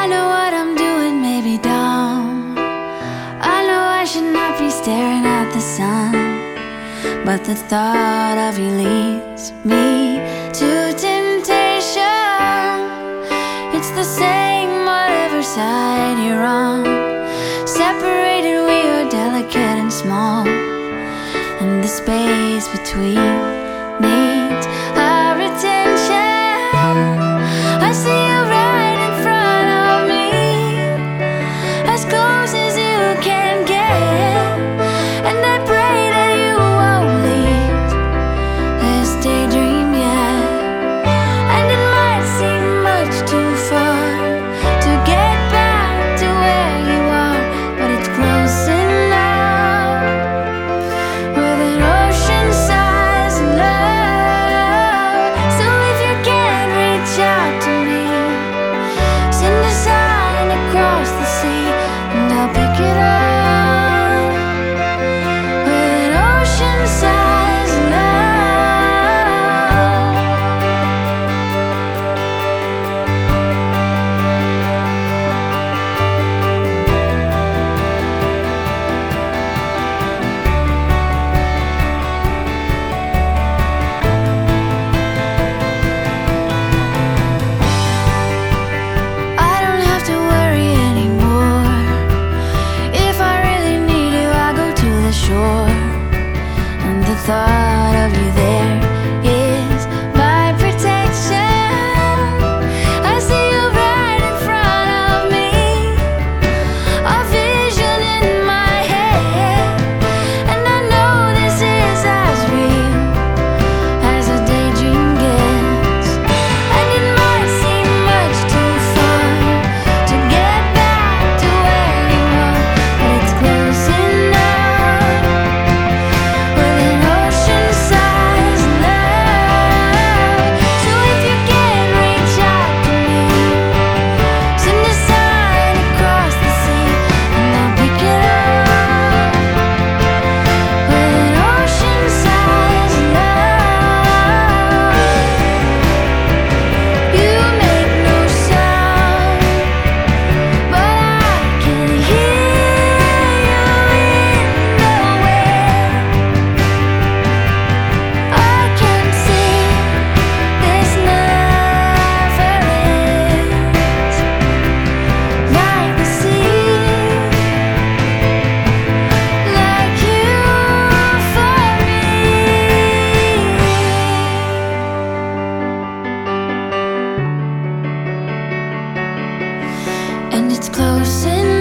know what I'm doing may be dumb. I know I should not be staring at the sun, but the thought of you leads me to temptation. It's the same whatever side you're on. Separated we are delicate and small, and the space between needs our attention. I see you right in front of me, as close as you can get, and I pray that you won't leave this daydream yet. And it might seem much too far to get back to where you are, but it's close enough, with an ocean-sized love. So if you can reach out to me, send a sign across the sea, and I'll pick it up, with an ocean-sized love. I don't have to worry anymore. If I really need you, I go to the shore, and the thought of you there is my protection. I see you right in front of me, a vision in my head, and I know this is as real as a daydream gets. And it might seem much too far to get back to where you are, but it's close enough, with an ocean-sized love. So if you can reach out to me, send a sign across the sea, and I'll pick it up, with an ocean-sized love. You make no sound, but I can hear you in the wind. I can see this never ends, like the sea, like you for me. And it's close enough,